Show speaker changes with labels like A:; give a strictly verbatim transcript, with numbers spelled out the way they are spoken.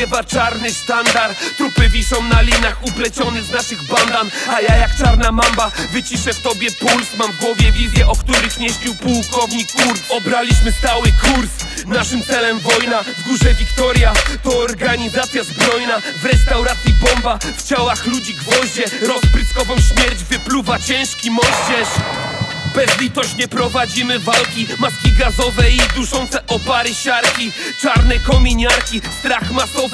A: wiewa czarny sztandar. Trupy wiszą na linach, upleciony z naszych bandan. A ja jak czarna mamba, wyciszę w tobie puls. Mam w głowie wizje, o których nie śnił pułkownik Kurz. Obraliśmy stały kurs, naszym celem wojna. W górze Wiktoria, to organizacja zbrojna. W restauracji bomba, w ciałach ludzi gwoździe. Rozpryskową śmierć wypluwa ciężki moździerz. Bezlitośnie prowadzimy walki, maski gazowe i duszące opary siarki. Czarne kominiarki, strach masowy.